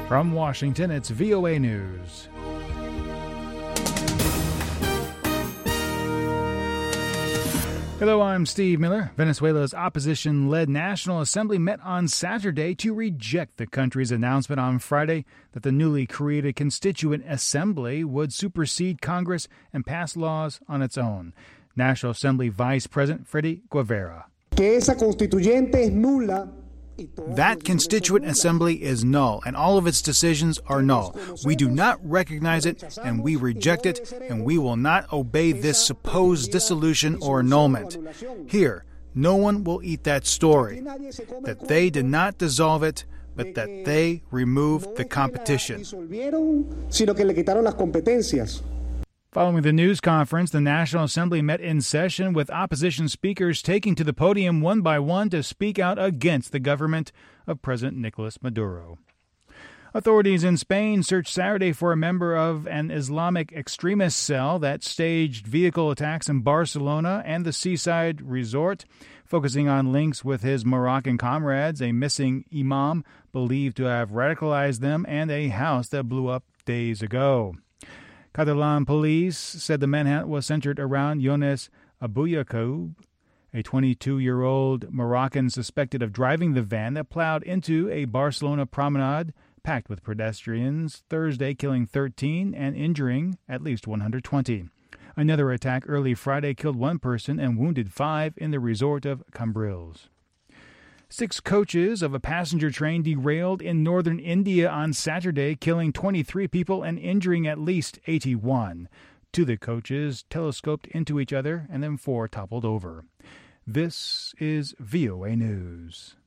From Washington, it's VOA News. Hello, I'm Steve Miller. Venezuela's opposition-led National Assembly met on Saturday to reject the country's announcement on Friday that the newly created Constituent Assembly would supersede Congress and pass laws on its own. National Assembly Vice President Freddy Guevara. That Constituent Assembly is null, and all of its decisions are null. We do not recognize it, and we reject it, and we will not obey this supposed dissolution or annulment. Here, no one will eat that story, that they did not dissolve it, but that they removed the competition. Following the news conference, the National Assembly met in session with opposition speakers taking to the podium one by one to speak out against the government of President Nicolas Maduro. Authorities in Spain searched Saturday for a member of an Islamic extremist cell that staged vehicle attacks in Barcelona and the seaside resort, focusing on links with his Moroccan comrades, a missing imam believed to have radicalized them, and a house that blew up days ago. Catalan police said the manhunt was centered around Younes Abouyacoub, a 22-year-old Moroccan suspected of driving the van that plowed into a Barcelona promenade packed with pedestrians Thursday, killing 13 and injuring at least 120. Another attack early Friday killed one person and wounded 5 in the resort of Cambrils. 6 coaches of a passenger train derailed in northern India on Saturday, killing 23 people and injuring at least 81. 2 of the coaches telescoped into each other, and then 4 toppled over. This is VOA News.